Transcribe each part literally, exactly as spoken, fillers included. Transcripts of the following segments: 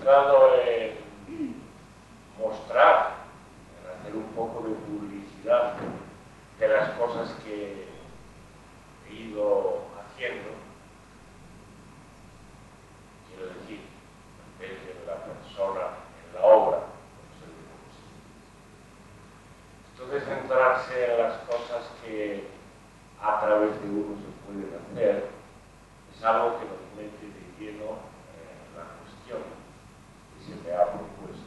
centrado en mostrar, en hacer un poco de publicidad de las cosas que he ido haciendo. Quiero decir, en vez de la persona en la obra. Entonces, centrarse en las cosas que a través de uno se pueden hacer es algo que nos mete de lleno en la cuestión que se me ha propuesto.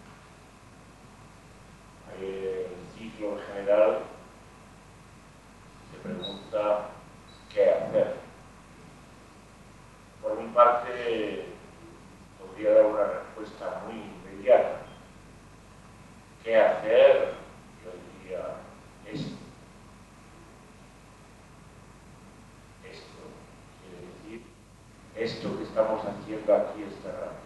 El ciclo en general se pregunta qué hacer. Por mi parte, podría dar una respuesta muy inmediata. ¿Qué hacer? Yo diría esto. Esto quiere decir esto que estamos haciendo aquí este rato.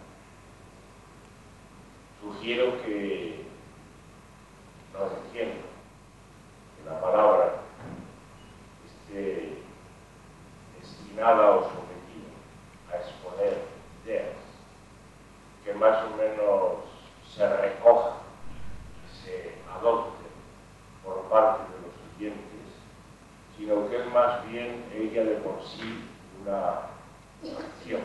Sugiero que no entiendo que la palabra esté destinada o sometida a exponer ideas que más o menos se recojan, se adopten por parte de los oyentes, sino que es más bien ella de por sí una acción.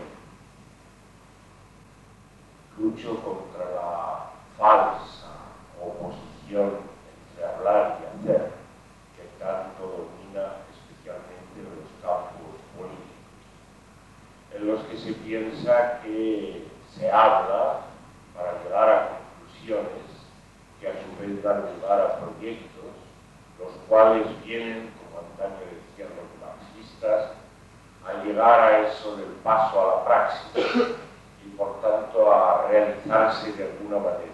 Lucho contra la falsa oposición entre hablar y hacer, que tanto domina especialmente en los campos políticos, en los que se piensa que se habla para llegar a conclusiones que a su vez dan lugar a proyectos, los cuales vienen, como antaño decían los marxistas, a llegar a eso del paso a la praxis y por tanto a realizarse de alguna manera.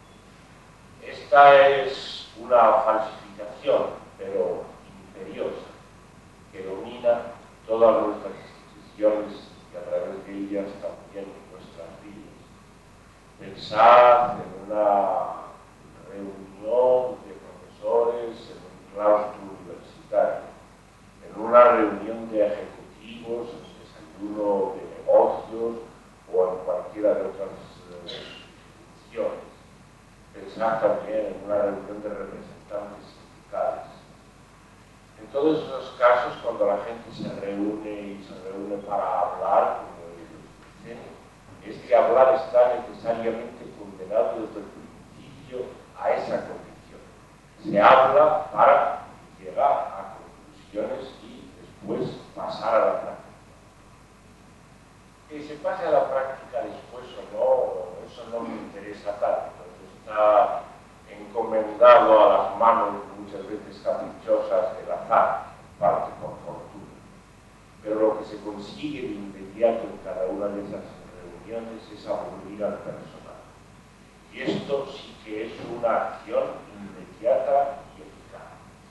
Esta es una falsificación, pero imperiosa, que domina todas nuestras instituciones y a través de ellas también nuestras vidas. Pensad en una reunión de profesores en un claustro universitario, en una reunión de ejecutivos, en desayuno de negocios o en cualquiera de otras instituciones. Pensar también en una reunión de representantes sindicales. En todos esos casos, cuando la gente se reúne y se reúne para hablar, como ellos dicen, es que hablar está necesariamente condenado desde el principio a esa condición. Se habla para llegar a conclusiones y después pasar a la práctica. Que se pase a la práctica después o no, eso no me interesa tanto. Está encomendado a las manos muchas veces caprichosas del azar, parte por fortuna. Pero lo que se consigue de inmediato en cada una de esas reuniones es aburrir al personal. Y esto sí que es una acción inmediata y eficaz.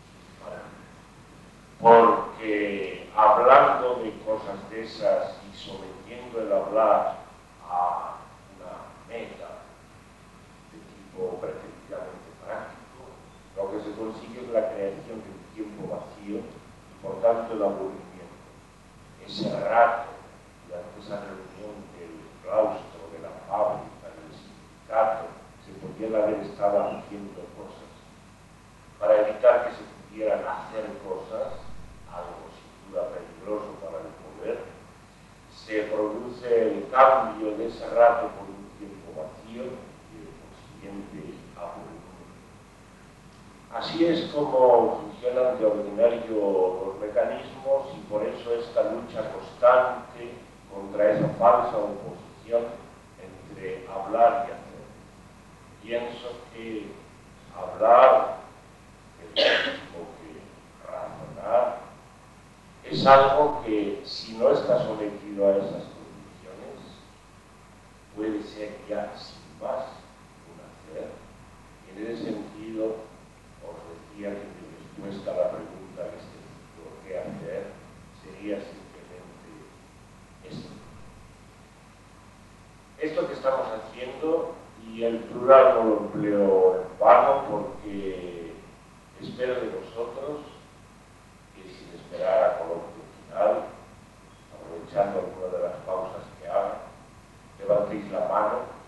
Porque hablando de cosas de esas y sometiendo el hablar a una meta de tipo preferiblemente práctico, lo que se consigue es la creación de un tiempo vacío y por tanto el aburrimiento. Ese rato durante esa reunión del claustro, de la fábrica, del sindicato, se podían haber estado haciendo cosas para evitar que se pudieran hacer cosas, algo sin duda peligroso para el poder. Se produce el cambio de ese rato por un tiempo vacío y el consiguiente aburrimiento. Así es como funcionan de ordinario los mecanismos y por eso esta lucha constante contra esa falsa oposición entre hablar y hacer. Pienso que hablar es lo mismo que razonar. Es algo que, si no está sometido a esas condiciones, puede ser ya sin más un hacer. Y en ese sentido, os decía que mi respuesta a la pregunta que este ciclo ¿qué hacer? Sería simplemente esto. Esto que estamos haciendo, y el plural no lo empleo en vano porque espero de vosotros que sin esperar a coloquio final, aprovechando alguna de las pausas que haga, levantéis la mano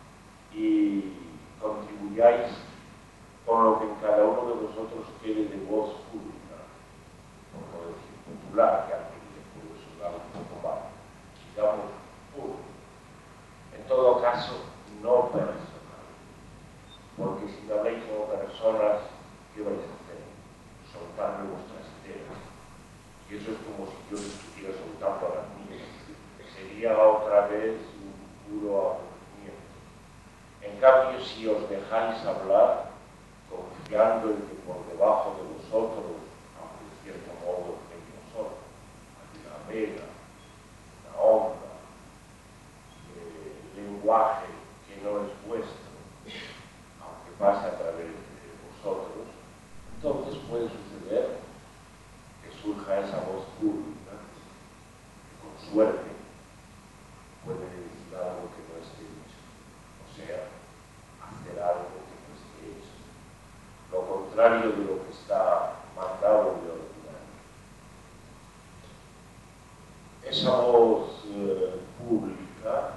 hagáis con lo que en cada uno de vosotros quede de voz pública, por no decir popular, que antes le puedo sonar un poco mal, digamos público. En todo caso, no personal, porque si me habláis como personas, ¿qué vais a hacer? Soltarme vuestras ideas. Y eso es como si yo les estuviera soltando a las mías. Sería otra vez un puro aburrimiento. En cambio, si os dejáis hablar, confiando en que por debajo de vosotros, aunque de cierto modo en vosotros, hay una vega, una onda, eh, lenguaje que no es vuestro, aunque pase a través de vosotros, entonces puede suceder que surja esa voz pública, que con suerte puede decir algo que no esté dicho, o sea, hacer algo que no esté hecho, lo contrario de lo que está mandado de ordinario. Esa voz eh, pública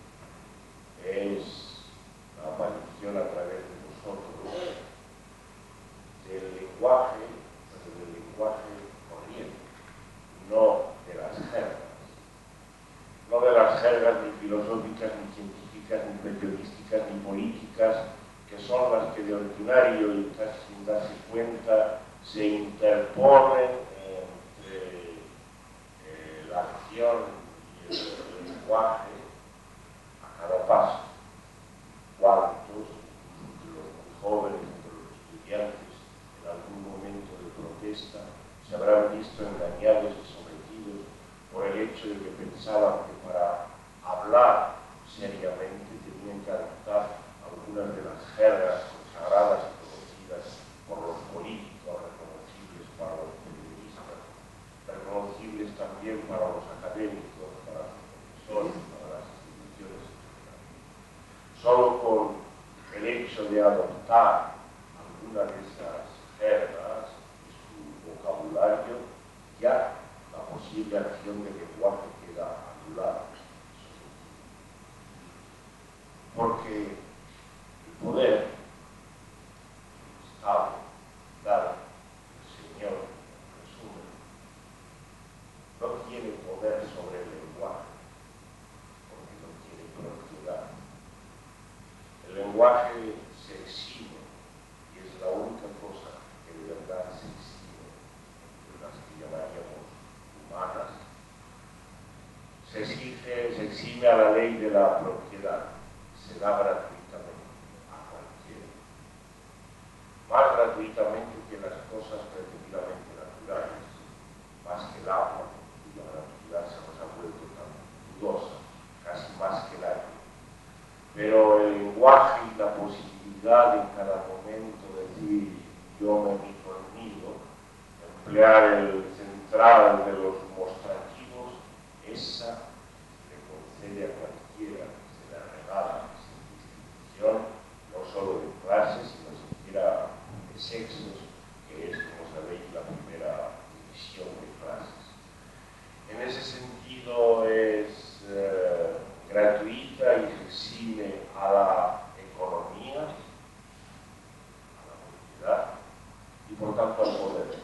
es la aparición a través de vosotros del lenguaje, pero del lenguaje corriente, no de las jergas. No de las jergas ni filosóficas, ni científicas, ni periodísticas, ni políticas, que son las que de ordinario y casi sin darse cuenta se interponen entre eh, la acción y el, el lenguaje a cada paso. ¿Cuántos, entre los muy jóvenes, entre los estudiantes, en algún momento de protesta, se habrán visto engañados y sometidos por el hecho de que pensaban que para hablar seriamente tenían que adoptar algunas de las jergas consagradas y conocidas por los políticos, reconocibles para los periodistas, reconocibles también para los académicos, para los profesores, para las instituciones en general. Solo con el hecho de adoptar alguna de esas jergas y su vocabulario, ya la posible acción del lenguaje queda anulada. Porque el poder, el Estado, dado, el Señor, en resumen, no tiene poder sobre el lenguaje, porque no tiene propiedad. El lenguaje se exime, y es la única cosa que de verdad se exime entre las que llamaríamos humanas, se exige, se exime a la ley de la propiedad, se da gratuitamente a cualquiera, más gratuitamente que las cosas perfectamente naturales, más que el agua, cuya gratuidad se nos ha vuelto tan dudosa, casi más que el aire. Pero el lenguaje y la posibilidad de en cada momento decir yo me mido el nido, emplear el central de los mostrativos, esa le concede a cualquiera, se le regala sin distinción, no solo de clases, sino siquiera de sexos, que es, como sabéis, la primera división de clases. En ese sentido es eh, gratuita y se exime a la economía, a la propiedad y por tanto al poder.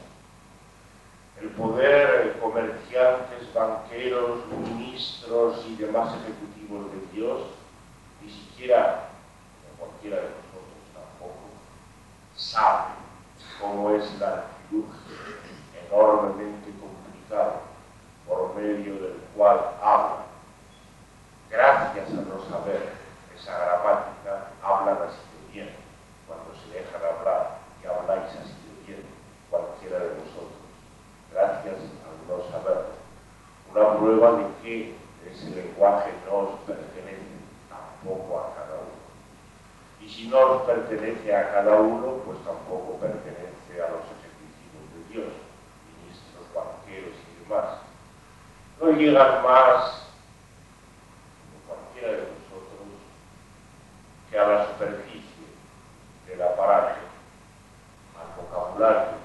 El poder, comerciantes, banqueros, ministros y demás ejecutivos de Dios, ni siquiera, como cualquiera de nosotros tampoco, sabe cómo es la artilugio enormemente complicado por medio del cual habla. Gracias a no saber esa gramática, hablan así de bien. Cuando se dejan hablar, que habláis así de bien, cualquiera de vosotros. Gracias al no saberlo. Una prueba de que ese lenguaje no os pertenece tampoco a cada uno. Y si no os pertenece a cada uno, pues tampoco pertenece a los ejecutivos de Dios, ministros, banqueros y demás. No llegan más, como cualquiera de vosotros, que a la superficie del aparato, al vocabulario,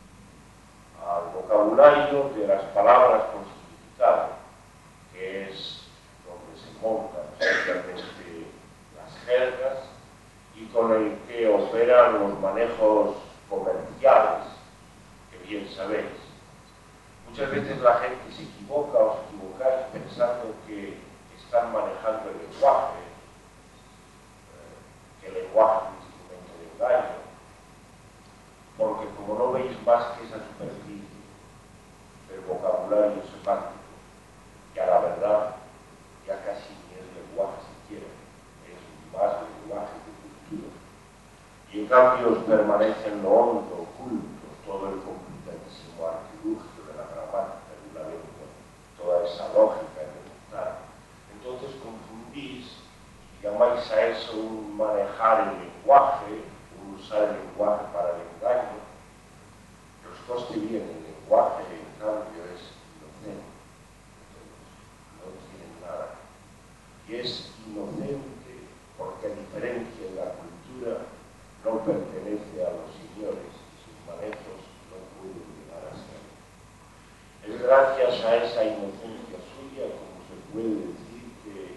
al vocabulario de las palabras con significado, que es donde se montan especialmente las jergas y con el que os entran los manejos comerciales, que bien sabéis. Muchas veces la gente se equivoca o os equivocáis pensando que están manejando el lenguaje, eh, que el lenguaje es un instrumento de engaño, porque como no veis más que esa superficie del vocabulario semántico, ya la verdad ya casi ni es lenguaje siquiera, es más lenguaje que cultura. Y en cambio os permanece en lo hondo, oculto, todo el complicadísimo artilugio de la gramática de la lengua, toda esa lógica elemental. Entonces confundís y llamáis a eso un manejar el lenguaje, un usar el lenguaje para el engaño. Que os coste bien, el lenguaje en cambio es inocente. No tiene nada. Y es inocente porque a diferencia de la cultura no pertenece a los señores y sus manejos no pueden llegar a ser. Es gracias a esa inocencia suya como se puede decir que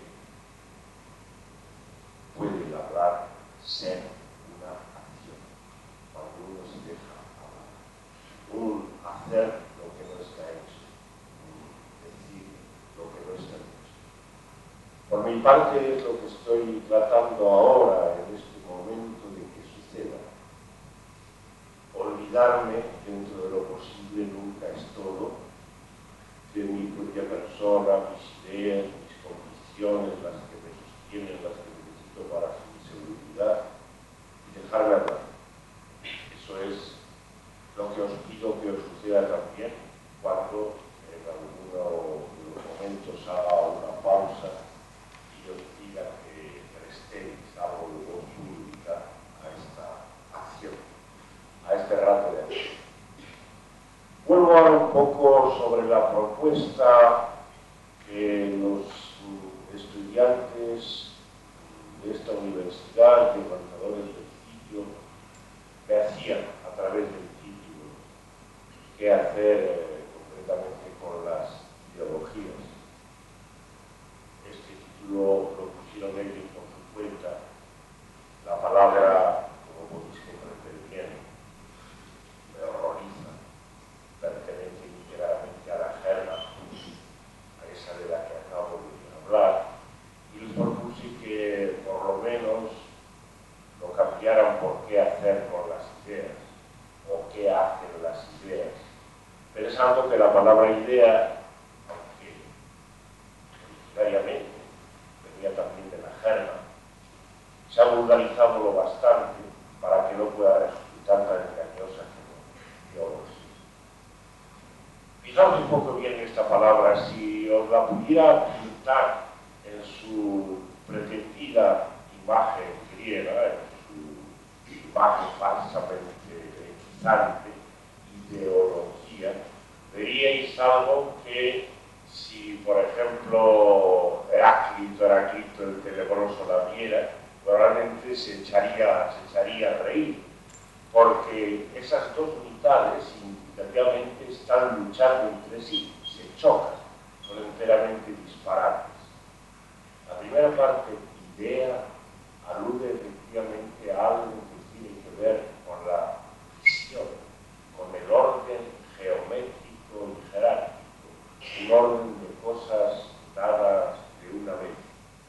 puede el hablar ser una acción, cuando uno se deja hablar, un hacer lo que no está hecho, un decir lo que no está hecho. Por mi parte es lo que estoy tratando ahora, en este momento, de que suceda. Olvidarme, dentro de lo posible, nunca es todo, de mi propia persona, mis ideas, mis convicciones, las que me sostienen, las que necesito para mi seguridad, y dejarme hablar. Eso es lo que os pido que os suceda también cuando en alguno de los momentos haga una pausa y os diga que prestéis algo de voz pública a esta acción, a este rato de acción. Vuelvo ahora un poco sobre la propuesta que los estudiantes de esta universidad, de organizadores del sitio, me hacían a través del título, qué hacer eh, concretamente con las ideologías. Este título lo pusieron ellos por su cuenta. La palabra, como podéis comprender bien, me horroriza. Pertenece íntegramente a la jerga, a esa de la que acabo de hablar, y les propuse que por lo menos lo cambiaran por qué hacer con las ideas, o qué hacen las ideas, pensando que la palabra idea, aunque originariamente venía también de la jerga, se ha vulgarizado lo bastante para que no pueda resultar tan engañosa como ideología. Fijaos un poco bien esta palabra, si os la pudiera pintar en su pretendida imagen griega, en su imagen falsamente hechizante, ideología, veríais algo que si, por ejemplo, Heráclito, Heráclito el tenebroso la viera, probablemente se echaría, se echaría a reír, porque esas dos unidades significativamente están luchando entre sí, se chocan, son enteramente disparates. La primera parte, idea, alude efectivamente a algo que tiene que ver con la visión, con el orden geométrico y jerárquico, un orden de cosas dadas de una vez.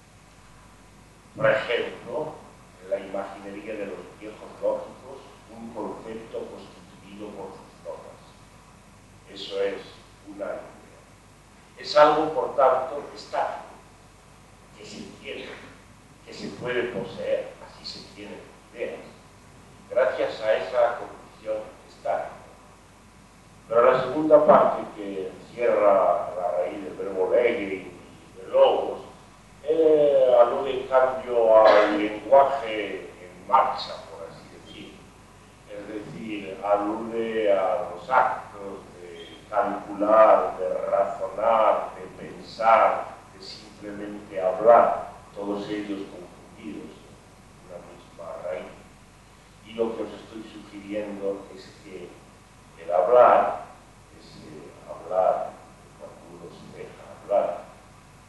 Por ejemplo, en la imaginería de los viejos lógicos, un concepto constituido por sus normas. Eso es una idea. Es algo, por tanto, estático, que se tiene, que se puede poseer, así se tienen ideas, gracias a esa condición estática. Pero la segunda parte, que encierra la raíz del verbo lege y de logos, eh, alude en cambio al lenguaje en marcha, por así decir. Es decir, alude a los actos de calcular, de razonar, de pensar, de simplemente hablar, todos ellos confundidos en una misma raíz. Y lo que os estoy sugiriendo es que el hablar, ese hablar cuando uno se deja hablar,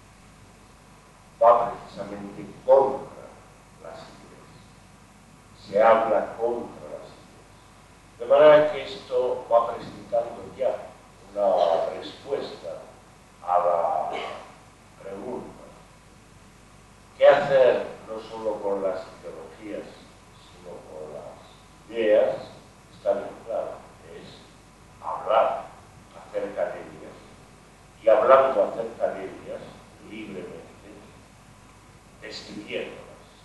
va precisamente contra las ideas. Se se habla contra las ideas. De manera que esto va presentando ya una respuesta a la pregunta: ¿qué hacer no solo con las ideologías, sino con las ideas? Está bien claro, es hablar acerca de ellas, y hablando acerca de ellas libremente, destruyéndolas.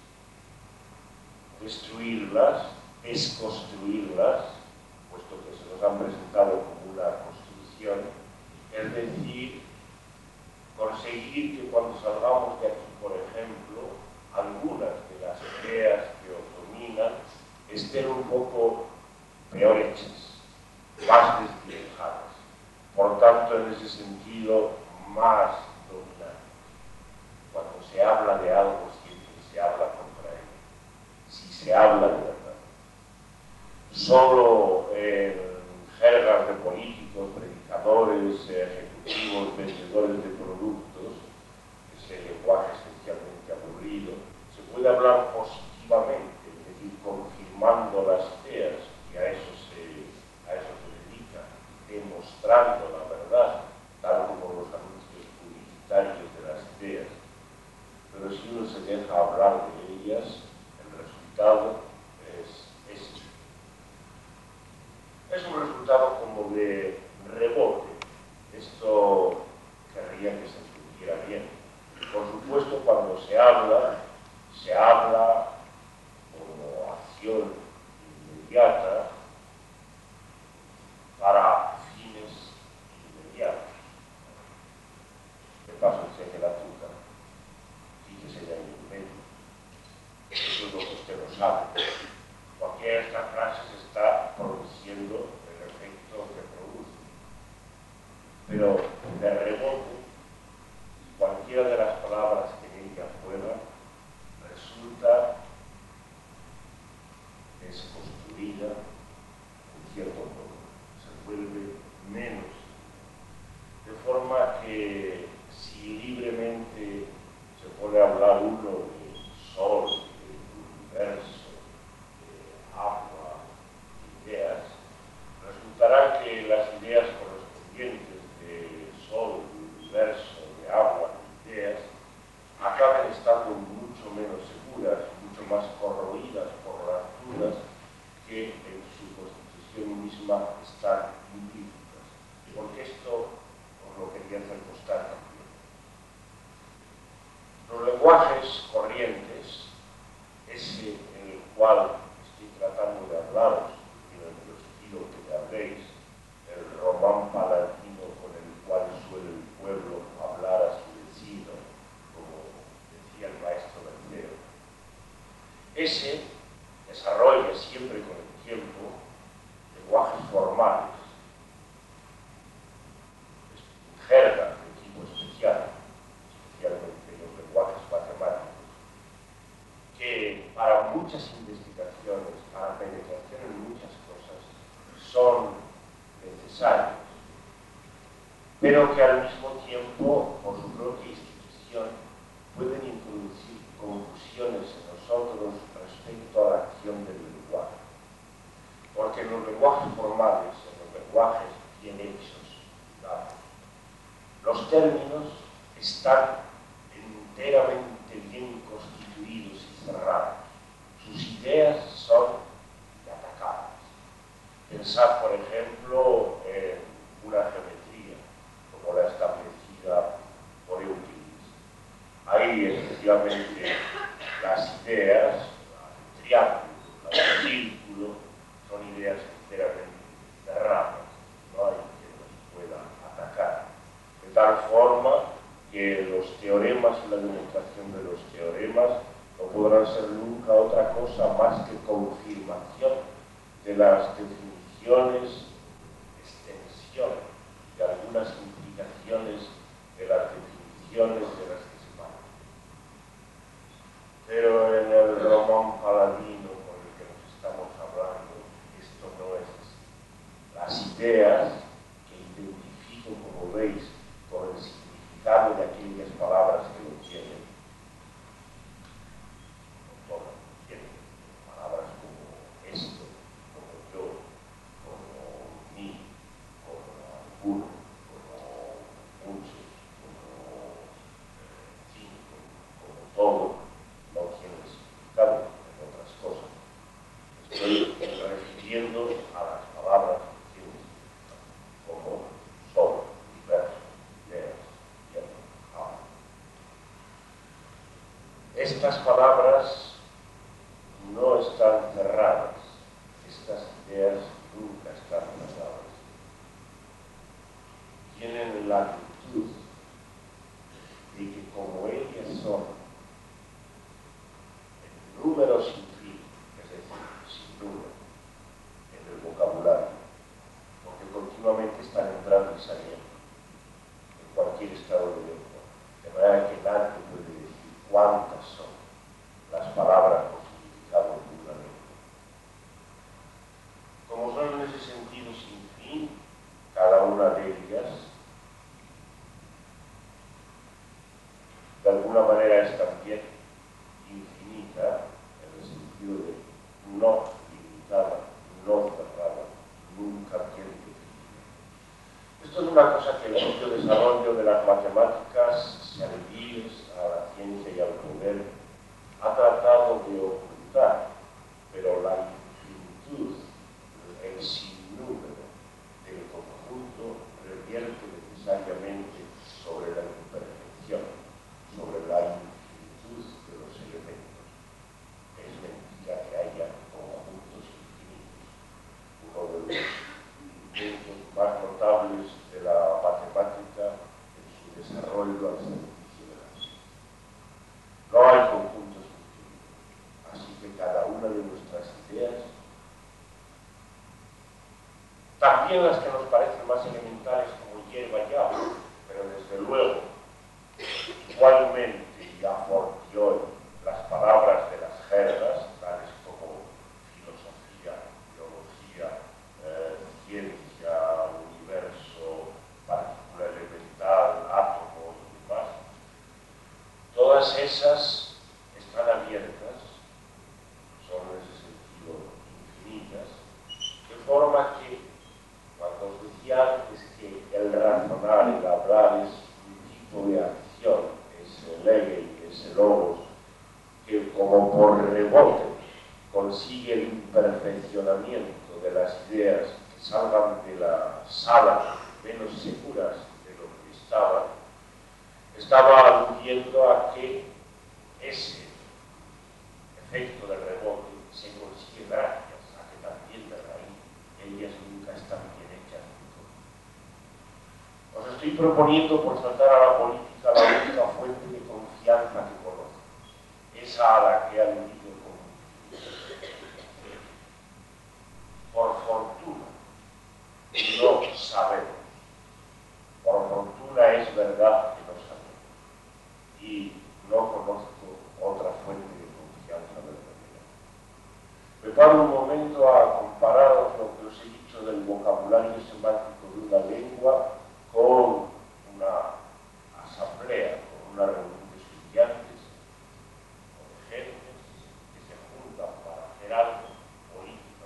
Destruirlas, desconstruirlas, puesto que se nos han presentado como una construcción, es decir, conseguir que cuando salgamos de aquí, por ejemplo, algunas de las ideas que os dominan estén un poco peor hechas, más desdibujadas, por tanto, en ese sentido, más dominantes. Cuando se habla de algo, siempre se habla contra ello, si se habla de verdad. Solo en jergas de políticos, predicadores, ejecutivos, vendedores de productos, ese lenguaje esencialmente aburrido, se puede hablar positivamente, es decir, confirmando las ideas, y a eso se, a eso se dedica, demostrando la verdad, tal como los anuncios publicitarios de las ideas. Pero si uno se deja hablar de ellas, el resultado es ese. Es un resultado como de rebote. Esto querría que se entendiera bien. Por supuesto, cuando se habla, se habla como acción inmediata para fines inmediatos. De paso, cheque la azúcar, fíjese ya en el medio. Eso es lo que usted no sabe. Cualquiera de estas frases está produciendo el efecto que produce. Pero de rebote, cualquiera de las palabras que venga afuera resulta desconstruida en cierto modo, se vuelve menos. De forma que si libremente se pone a hablar uno del sol, del universo, de agua, de ideas, resultará que las ideas correspondientes de sol, de universo, de agua, de ideas, acaben estando mucho menos seguras, mucho más corroídas por las dudas que en su constitución misma están implícitas. Porque esto os lo quería hacer constar también. Los lenguajes corrientes, ese en el cual estoy tratando de hablaros, y en el estilo que me habléis, el román palatino con el cual suele el pueblo hablar a su vecino, como decía el maestro Berceo, ese desarrolla siempre con el tiempo lenguajes formales, jergas de tipo especial, especialmente los lenguajes matemáticos, que para muchas investigaciones, para penetración en muchas cosas, son necesarios, pero que al mismo tiempo, por su propia institución, pueden introducir confusiones en nosotros respecto a la acción del lenguaje. Porque en los lenguajes formales, en los lenguajes bien hechos, digamos, los términos están enteramente bien constituidos y cerrados. Sus ideas son atacadas. Pensad, por ejemplo, en una geometría, como la establecida por Euclides. Ahí, efectivamente, las ideas, el triángulo, el círculo, son ideas enteramente cerradas. No hay que nos pueda atacar. De tal forma que los teoremas y la demostración de los teoremas no podrán ser nunca otra cosa más que confirmación de las definiciones, extensiones de algunas implicaciones de las definiciones de las que se parten. Pero en el román paladino con el que nos estamos hablando, esto no es así. Las ideas que identifico, como veis, con el significado de aquellas palabras que lo tienen, no todas lo tienen, palabras como refiriendo a las palabras como solo, verso, ideas, tiempo, ahora. Estas palabras no están cerradas, estas ideas nunca están cerradas. Tienen la virtud de que como ellas son en número sin fin, es decir, sin número, en el vocabulario, porque continuamente están entrando y saliendo en cualquier estado de lengua, de manera que nadie puede decir cuántas son las palabras con significado de una lengua. Como son en ese sentido sin fin, cada una de ellas de alguna manera es también infinita, en el sentido de no limitada, no cerrada, nunca bien definida. Esto es una cosa que el propio desarrollo de las matemáticas, serviles a la ciencia y al poder, ha tratado de ocultar, pero la infinitud, el sinnúmero del conjunto revierte necesariamente sobre la imperfección, sobre la infinitud de los elementos. Es mentira que haya conjuntos infinitos. Uno de los intentos más notables de la matemática en su desarrollo al servicio de la ciencia. No hay conjuntos infinitos. Así que cada una de nuestras ideas, también las que nos parecen más elementales como hierba y agua, pero desde luego igualmente y a fortiori las palabras de las jergas, tales como filosofía, biología, eh, ciencia, universo, partícula elemental, átomo y demás, todas esas están abiertas, son en ese sentido infinitas, de forma que, cuando os decía antes que el razonar, el hablar es un tipo de acción, ese lege, ese logos, que como por rebote consigue el imperfeccionamiento de las ideas que salgan de la sala menos seguras de lo que estaban, estaba aludiendo a que ese efecto del rebote se consigue gracias a que también de raíz ellas nunca están bien hechas. Os estoy proponiendo, por saltar a la política, la única fuente de confianza que conozco, esa a la que he aludido como por fortuna no sabemos, por fortuna es verdad que no sabemos, y no conozco otra fuente de confianza verdadera. Me paro un momento a compararos lo que os he dicho del vocabulario semántico de una lengua con una asamblea, con una reunión de estudiantes, o de gentes que se juntan para hacer algo político.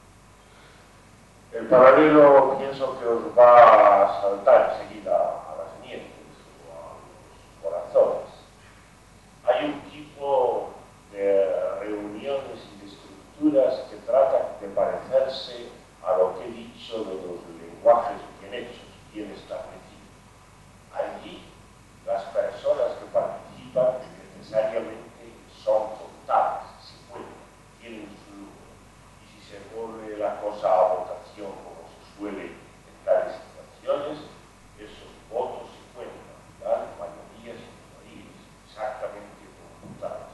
El paralelo pienso que os va a saltar enseguida a las mientes o a los corazones. Hay un tipo de reuniones y de estructuras que tratan de parecerse a lo que he dicho de los lenguajes bien hechos, bien establecidos. Allí las personas que participan necesariamente son contadas, se cuentan, tienen su número. Y si se pone la cosa a votación como se suele en tales situaciones, esos votos se cuentan, dan mayorías y minorías, exactamente computadas.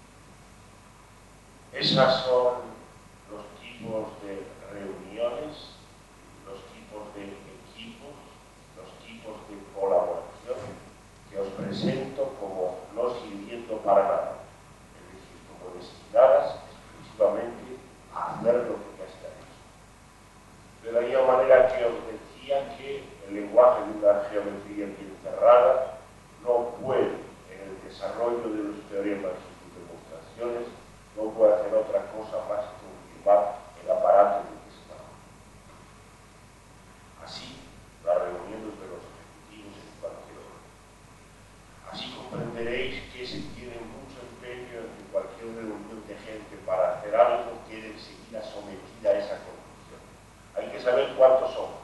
Esas son los tipos de reuniones, los tipos de equipos, los tipos de colaboración que os presento como no sirviendo para nada, es decir, como destinadas exclusivamente a hacer lo que ya está hecho. De la misma manera que os decía que el lenguaje de una geometría bien cerrada no puede, en el desarrollo de los teoremas y sus demostraciones, no puede hacer otra cosa más que confirmar el aparato de que está. Así, las reuniones de los ejecutivos en cualquier orden. Así comprenderéis que se tiene mucho empeño en que cualquier reunión de gente para hacer algo quede enseguida sometida a esa condición. cuántos somos.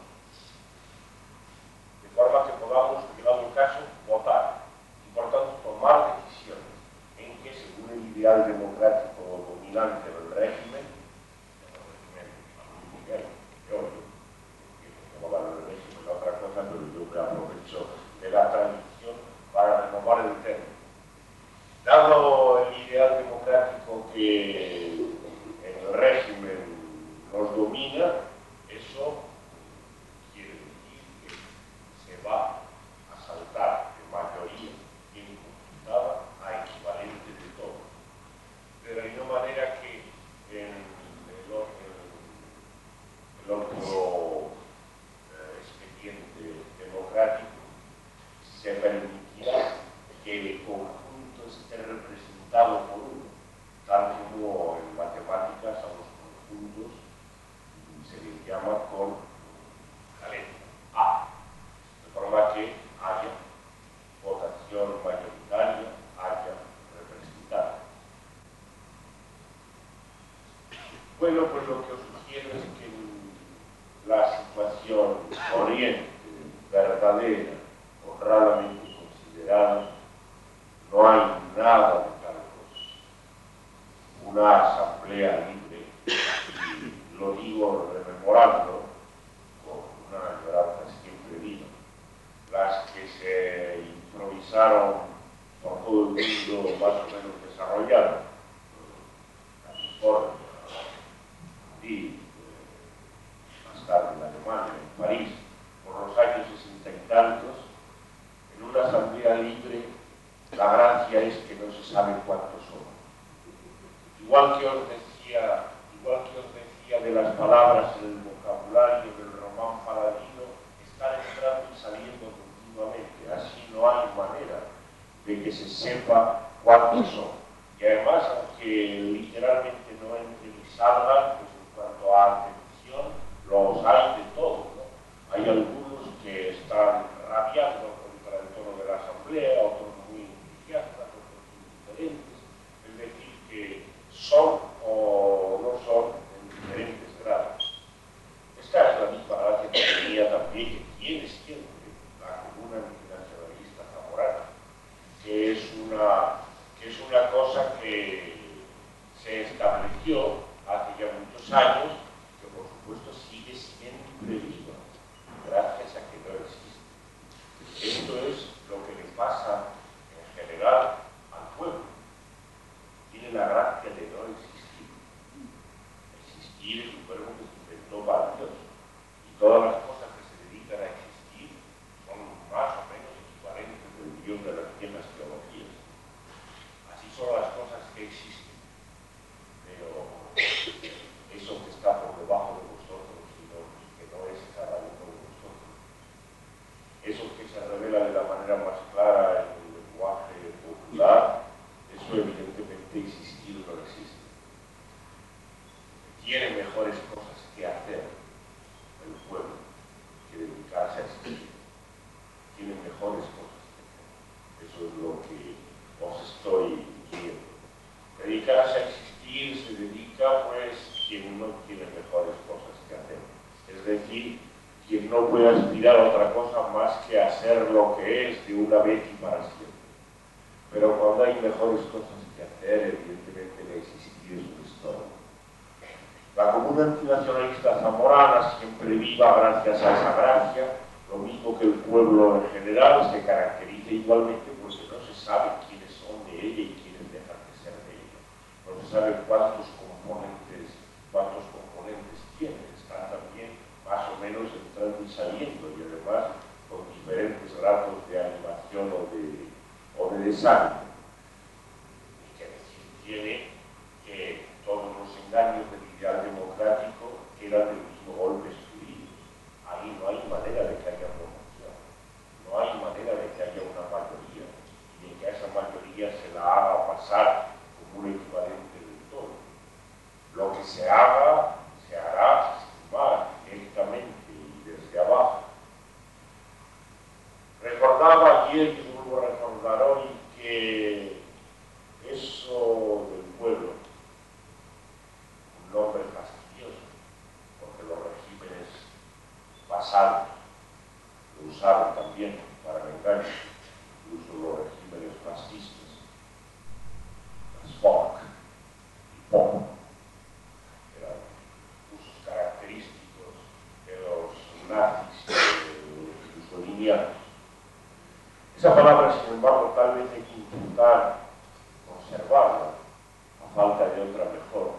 De forma que podamos, llegado el caso, votar y por tanto tomar decisiones en que, según el ideal democrático dominante del régimen, el régimen a un nivel teórico, que no va a el régimen es otra cosa, pero yo me aprovecho de la transición para renovar el término. Dado el ideal democrático que en el régimen nos domina, eso quiere decir que se va a saltar de mayoría incomputada a equivalente de todo. De la misma manera que en el otro, el otro eh, expediente democrático se permitirá que el conjunto esté representado por uno, tal como en matemáticas a los conjuntos se les llama con la letra A, de forma que haya votación mayoritaria, haya representado. Bueno, pues lo que os sugiero es que en la situación corriente, verdadera, honradamente considerada, no hay nada de cargos. Una asamblea libre, y lo digo rememorando con una añoranza siempre viva, las que se improvisaron por todo el mundo más o menos desarrollado, California, y más tarde en Alemania, en París, por los años sesenta y tantos, en una asamblea libre, la gracia es que no se sabe cuántos son. Igual que os decía, igual que os decía de las palabras en el vocabulario del Román Paladino, están entrando y saliendo continuamente. Así no hay manera de que se sepa cuántos son. Y además, aunque literalmente no entren y salgan, pues en cuanto a atención, los hay de todo, ¿no? Hay algunos que están rabiando contra el tono de la asamblea, otros muy entusiastas, otros indiferentes, es decir, que son o no son en diferentes grados. Esta es la misma gracia que tenía también, que tiene siempre la comuna antinacionalista zamorana, que es una, que es una cosa que se estableció hace ya muchos años, que por supuesto sigue siempre viva, gracias a que no existe. Esto es lo que le pasa en general al pueblo. Tiene la gracia de no existir. Existir es un verbo que se inventó para Dios. Y todas las cosas que se dedican a existir son más o menos equivalentes del Dios de las viejas teologías. Así son las cosas que existen. Pero eso que está por debajo de vosotros y no, que no es cada uno de vosotros, eso que se revela de la manera más clara en el lenguaje popular, eso evidentemente existir no existe. Tiene mejores cosas que hacer el pueblo que dedicarse a existir. Tiene mejores cosas que hacer. Eso es lo que os estoy diciendo. Dedicarse a existir se dedica pues quien no tiene mejores cosas que hacer. Es decir, quien no puede aspirar a otra cosa más que a ser lo que es de una vez y para siempre. Pero cuando hay mejores cosas que hacer, evidentemente el existir es una historia. La comuna antinacionalista zamorana, siempre viva gracias a esa gracia, lo mismo que el pueblo en general, se caracteriza igualmente porque no se sabe quiénes son de ella y quiénes dejan de ser de ella. No se sabe cuántos componentes, cuántos componentes tiene. Están también más o menos entrando y saliendo, y además con diferentes grados de animación o de, o de desánimo. Y que decir tiene que todos los engaños del ideal democrático quedan del mismo golpe escribidos. Ahí no hay manera de que haya promoción, no hay manera de que haya una mayoría, y de que a esa mayoría se la haga pasar como un equivalente del todo. Lo que se haga, se hará sin más, directamente y desde abajo. Recordaba ayer, y vuelvo a recordar hoy, que pasado, lo usaron también para vengar incluso los regímenes fascistas, las F A R C y P O P, eran usos característicos de los nazis y de los mussolinianos. Esa palabra, sin embargo, tal vez hay que intentar conservarla a falta de otra mejor,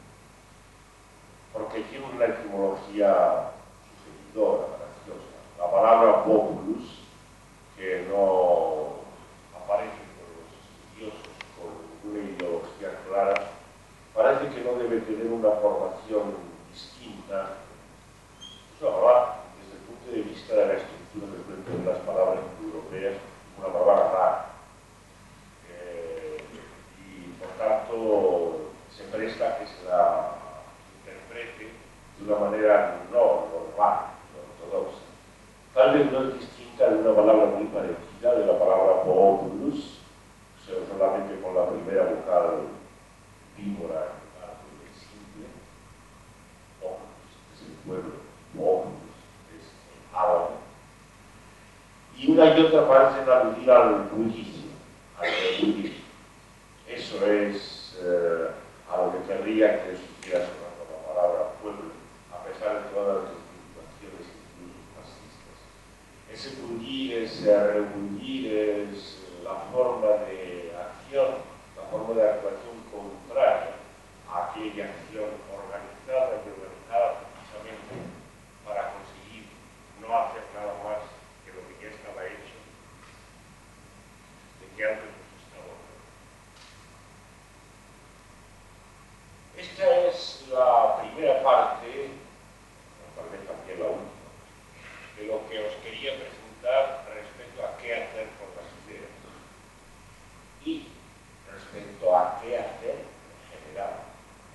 porque tiene una etimología sugeridora, graciosa. La palabra populus, que no aparece por los estudiosos con ninguna ideología clara, parece que no debe tener una formación distinta. Eso habla desde el punto de vista de la estructura frecuente de las palabras europeas, una palabra rara. Eh, y por tanto se presta a que se la interprete de una manera no normal, no ortodoxa. Tal vez no es distinta de una palabra muy parecida, de la palabra populus, o sea, solamente con la primera vocal víbora en simple, populus, es el pueblo, populus, es el álamo. Y una y otra parecen aludir al bullicio, al bullicio. Eso es eh, a lo que querría que supiera sonando la palabra pueblo, a pesar de todas las vinculaciones incluso fascistas. Ese bullir, ese rebullir es la forma de acción, la forma de actuación contraria a aquella acción organizada y organizada precisamente para conseguir no hacer nada más que lo que ya estaba hecho, de que antes nos estaba ocurriendo. Esta es la primera parte, tal vez también la última, de lo que os quería presentar respecto a qué hacer con las ideas y respecto a qué hacer en general.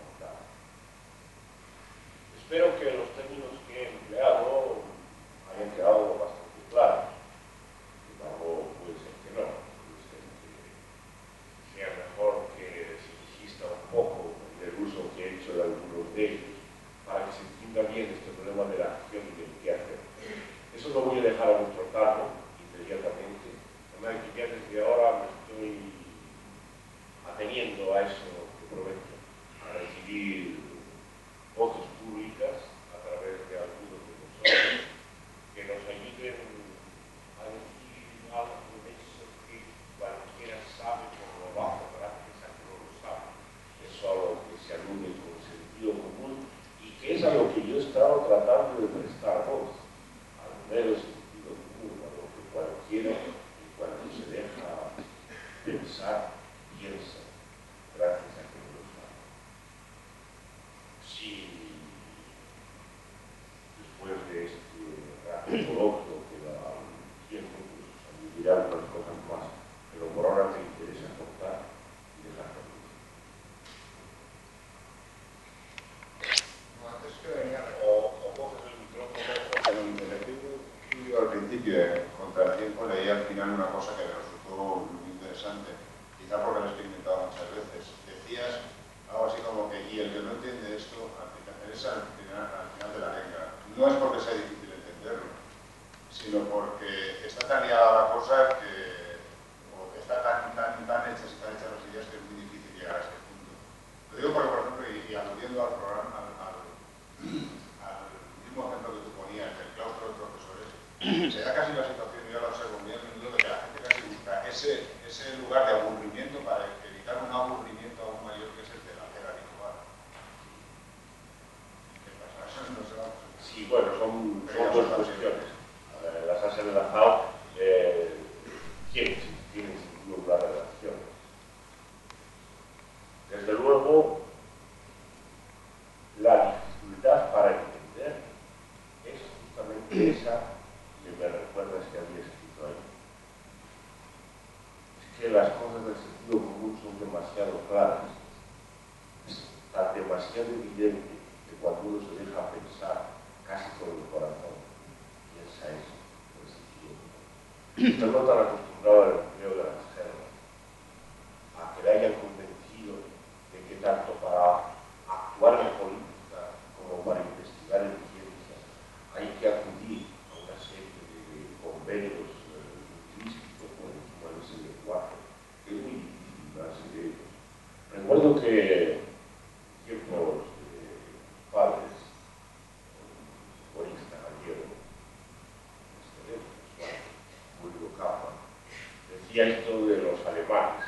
Espero que los términos que he empleado hayan quedado bastante claros. Sin embargo, puede ser que no, puede ser que sea mejor que se insista un poco en el uso que he hecho de algunos de ellos para que se entienda bien este problema de la acción y del qué hacer. Eso lo voy a dejar a vuestro cargo inmediatamente, de manera que ya desde ahora me estoy ateniendo a eso que prometo, a recibir voces públicas a través de algunos de vosotros que nos ayuden a decir algo de eso que cualquiera sabe por lo bajo, gracias a que no lo sabe. Eso a lo que se alude con sentido común y que es a lo que yo he estado tratando de prestar voz, al mero sentido común, a lo que cualquiera y cuando se deja pensar, piensa, gracias a que no lo sabe. Si después de este rato coloquio queda un tiempo, pues os añadiré algunas cosas más, pero por ahora me interesa contar y dejar de hablar. No, antes que venía, o, o coges el micrófono, o el teléfono. Yo al principio, de contratiempo, leí al final una cosa que me resultó muy interesante, quizá porque lo he experimentado muchas veces. Decías algo así como que, y el que no entiende esto, al final, es al final, al final de la lengua. No es porque sea difícil entenderlo, sino porque está tan liada la cosa que, o que está tan, tan, tan hechas y tan hechas las ideas que es muy difícil llegar a este punto. Lo digo porque, por ejemplo, y, y aludiendo al programa, al, al, al mismo ejemplo que tú ponías del claustro de profesores, se da casi la situación, yo lo observo muy a menudo, de que la gente casi busca ese, ese lugar de aburrimiento para evitar un aburrimiento aún mayor que es el de la cera ritual. ¿Qué pasa? Eso no se va a... Sí, bueno, son, son dos cuestiones. Eh, las has enlazado, eh, tienen, tienen sin duda una relación. Desde luego, la dificultad para entender es justamente esa que me recuerdas que había escrito ahí. Es que las cosas del sentido común son demasiado claras, es tan demasiado evidente que cuando uno se deja pensar casi con el corazón, piensa eso, por el sentido común. Estoy no tan acostumbrado al empleo de las jergas, a que le hayan convencido de que tanto para actuar en política como para investigar en ciencia hay que acudir decía esto de los alemanes.